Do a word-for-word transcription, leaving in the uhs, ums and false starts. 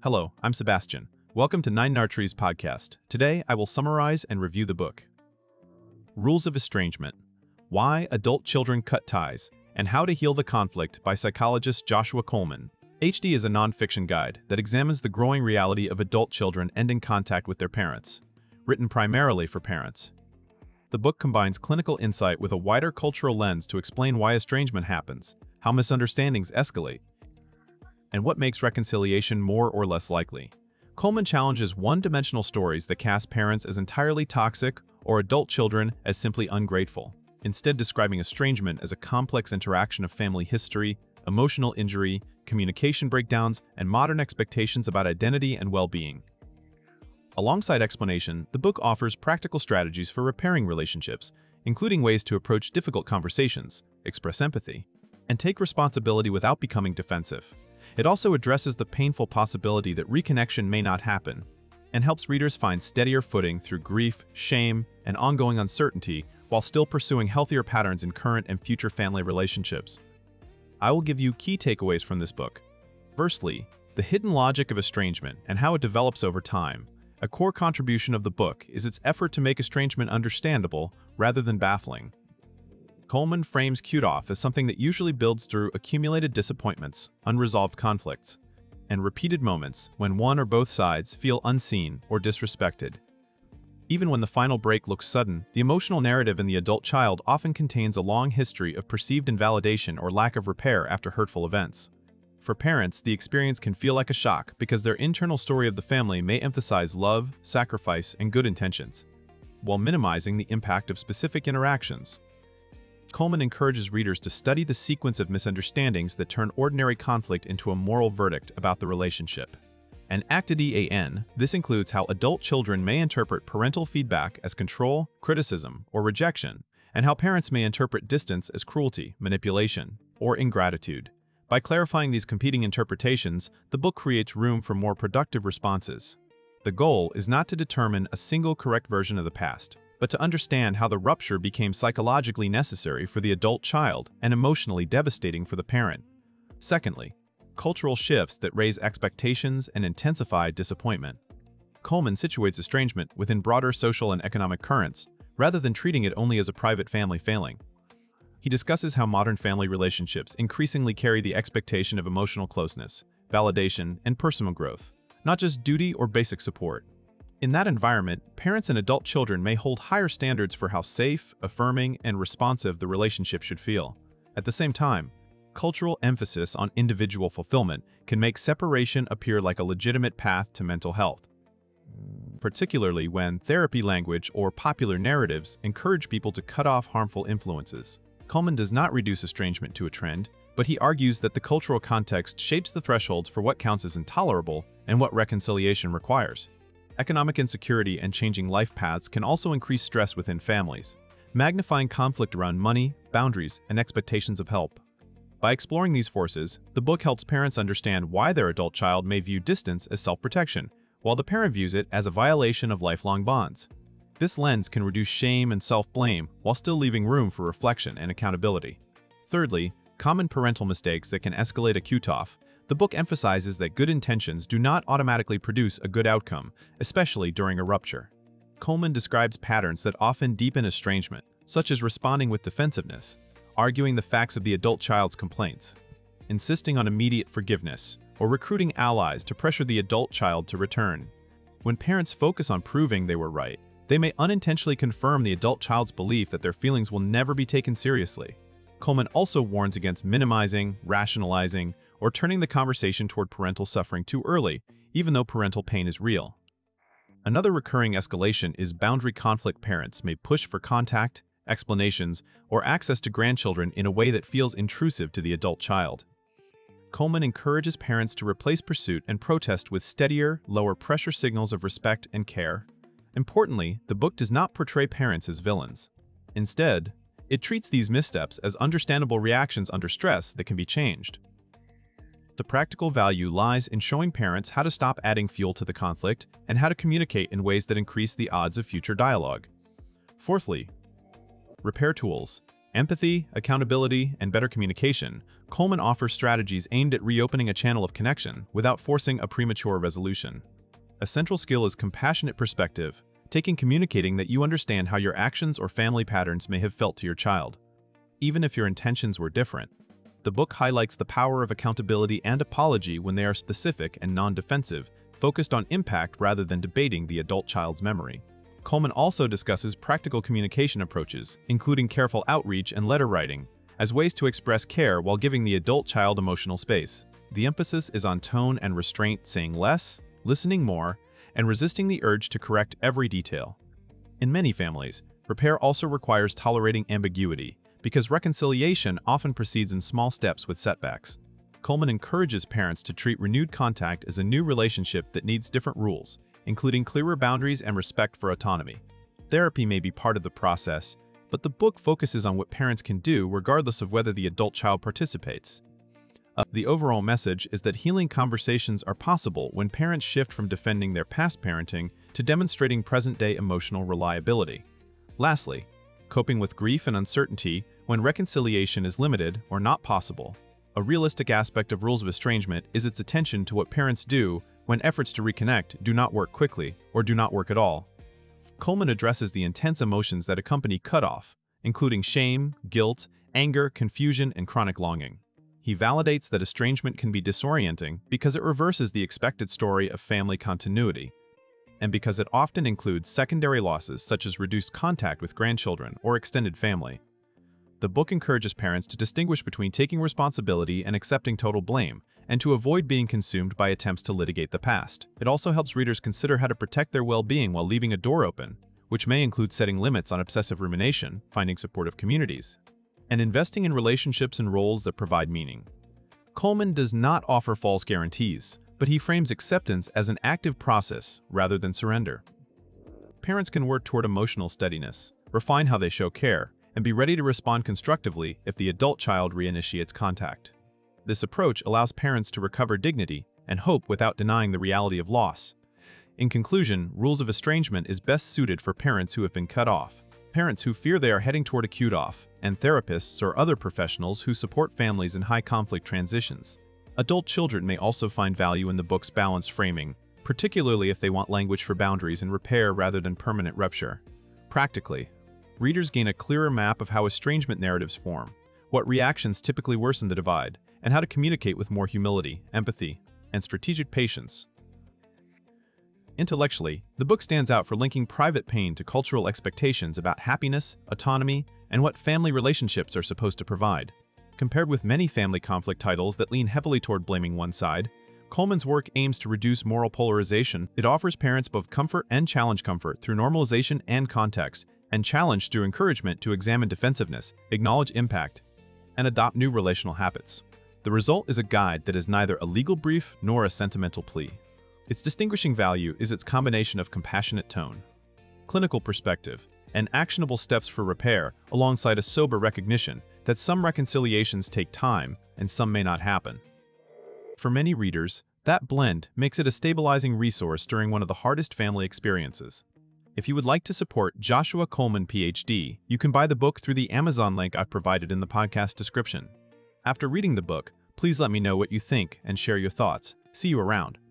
Hello, I'm Sebastian. Welcome to Nine Nartrees podcast. Today, I will summarize and review the book. Rules of Estrangement: Why Adult Children Cut Ties, and How to Heal the Conflict by psychologist Joshua Coleman. H D is a nonfiction guide that examines the growing reality of adult children ending contact with their parents, written primarily for parents. The book combines clinical insight with a wider cultural lens to explain why estrangement happens, how misunderstandings escalate, and what makes reconciliation more or less likely. Coleman challenges one-dimensional stories that cast parents as entirely toxic or adult children as simply ungrateful, instead describing estrangement as a complex interaction of family history, emotional injury, communication breakdowns, and modern expectations about identity and well-being. Alongside explanation, the book offers practical strategies for repairing relationships, including ways to approach difficult conversations, express empathy, and take responsibility without becoming defensive. It also addresses the painful possibility that reconnection may not happen, and helps readers find steadier footing through grief, shame, and ongoing uncertainty while still pursuing healthier patterns in current and future family relationships. I will give you key takeaways from this book. Firstly, the hidden logic of estrangement and how it develops over time. A core contribution of the book is its effort to make estrangement understandable rather than baffling. Coleman frames cutoff as something that usually builds through accumulated disappointments, unresolved conflicts, and repeated moments when one or both sides feel unseen or disrespected. Even when the final break looks sudden, the emotional narrative in the adult child often contains a long history of perceived invalidation or lack of repair after hurtful events. For parents, the experience can feel like a shock because their internal story of the family may emphasize love, sacrifice, and good intentions, while minimizing the impact of specific interactions. Coleman encourages readers to study the sequence of misunderstandings that turn ordinary conflict into a moral verdict about the relationship. And ACTID-A N, this includes how adult children may interpret parental feedback as control, criticism, or rejection, and how parents may interpret distance as cruelty, manipulation, or ingratitude. By clarifying these competing interpretations, the book creates room for more productive responses. The goal is not to determine a single correct version of the past, but to understand how the rupture became psychologically necessary for the adult child and emotionally devastating for the parent. Secondly, cultural shifts that raise expectations and intensify disappointment. Coleman situates estrangement within broader social and economic currents, rather than treating it only as a private family failing. He discusses how modern family relationships increasingly carry the expectation of emotional closeness, validation, and personal growth, not just duty or basic support. In that environment, parents and adult children may hold higher standards for how safe, affirming, and responsive the relationship should feel. At the same time, cultural emphasis on individual fulfillment can make separation appear like a legitimate path to mental health, particularly when therapy language or popular narratives encourage people to cut off harmful influences. Coleman does not reduce estrangement to a trend, but he argues that the cultural context shapes the thresholds for what counts as intolerable and what reconciliation requires. Economic insecurity and changing life paths can also increase stress within families, magnifying conflict around money, boundaries, and expectations of help. By exploring these forces, the book helps parents understand why their adult child may view distance as self-protection, while the parent views it as a violation of lifelong bonds. This lens can reduce shame and self-blame while still leaving room for reflection and accountability. Thirdly, common parental mistakes that can escalate a cutoff. The book emphasizes that good intentions do not automatically produce a good outcome, especially during a rupture. Coleman describes patterns that often deepen estrangement, such as responding with defensiveness, arguing the facts of the adult child's complaints, insisting on immediate forgiveness, or recruiting allies to pressure the adult child to return. When parents focus on proving they were right, they may unintentionally confirm the adult child's belief that their feelings will never be taken seriously. Coleman also warns against minimizing, rationalizing, or turning the conversation toward parental suffering too early, even though parental pain is real. Another recurring escalation is boundary conflict. Parents may push for contact, explanations, or access to grandchildren in a way that feels intrusive to the adult child. Coleman encourages parents to replace pursuit and protest with steadier, lower-pressure signals of respect and care. Importantly, the book does not portray parents as villains. Instead, it treats these missteps as understandable reactions under stress that can be changed. The practical value lies in showing parents how to stop adding fuel to the conflict and how to communicate in ways that increase the odds of future dialogue. Fourthly, repair tools. empathy, accountability, and better communication, Coleman offers strategies aimed at reopening a channel of connection without forcing a premature resolution. A central skill is compassionate perspective, taking communicating that you understand how your actions or family patterns may have felt to your child, even if your intentions were different. The book highlights the power of accountability and apology when they are specific and non-defensive, focused on impact rather than debating the adult child's memory. Coleman also discusses practical communication approaches, including careful outreach and letter writing, as ways to express care while giving the adult child emotional space. The emphasis is on tone and restraint, saying less, listening more, and resisting the urge to correct every detail. In many families, repair also requires tolerating ambiguity, because reconciliation often proceeds in small steps with setbacks. Coleman encourages parents to treat renewed contact as a new relationship that needs different rules, including clearer boundaries and respect for autonomy. Therapy may be part of the process, but the book focuses on what parents can do regardless of whether the adult child participates. Uh, the overall message is that healing conversations are possible when parents shift from defending their past parenting to demonstrating present-day emotional reliability. Lastly, coping with grief and uncertainty when reconciliation is limited or not possible. A realistic aspect of Rules of Estrangement is its attention to what parents do when efforts to reconnect do not work quickly or do not work at all. Coleman addresses the intense emotions that accompany cutoff, including shame, guilt, anger, confusion, and chronic longing. He validates that estrangement can be disorienting because it reverses the expected story of family continuity, and because it often includes secondary losses such as reduced contact with grandchildren or extended family. The book encourages parents to distinguish between taking responsibility and accepting total blame, and to avoid being consumed by attempts to litigate the past. It also helps readers consider how to protect their well-being while leaving a door open, which may include setting limits on obsessive rumination, finding supportive communities, and investing in relationships and roles that provide meaning. Coleman does not offer false guarantees, but he frames acceptance as an active process rather than surrender. Parents can work toward emotional steadiness, refine how they show care, and be ready to respond constructively if the adult child reinitiates contact. This approach allows parents to recover dignity and hope without denying the reality of loss. In conclusion, Rules of Estrangement is best suited for parents who have been cut off, parents who fear they are heading toward a cut-off, and therapists or other professionals who support families in high-conflict transitions. Adult children may also find value in the book's balanced framing, particularly if they want language for boundaries and repair rather than permanent rupture. Practically, readers gain a clearer map of how estrangement narratives form, what reactions typically worsen the divide, and how to communicate with more humility, empathy, and strategic patience. Intellectually, the book stands out for linking private pain to cultural expectations about happiness, autonomy, and what family relationships are supposed to provide. Compared with many family conflict titles that lean heavily toward blaming one side, Coleman's work aims to reduce moral polarization. It offers parents both comfort and challenge comfort through normalization and context, and challenge through encouragement to examine defensiveness, acknowledge impact, and adopt new relational habits. The result is a guide that is neither a legal brief nor a sentimental plea. Its distinguishing value is its combination of compassionate tone, clinical perspective, and actionable steps for repair, alongside a sober recognition that some reconciliations take time and some may not happen. For many readers, that blend makes it a stabilizing resource during one of the hardest family experiences. If you would like to support Joshua Coleman, P H D, you can buy the book through the Amazon link I've provided in the podcast description. After reading the book, please let me know what you think and share your thoughts. See you around.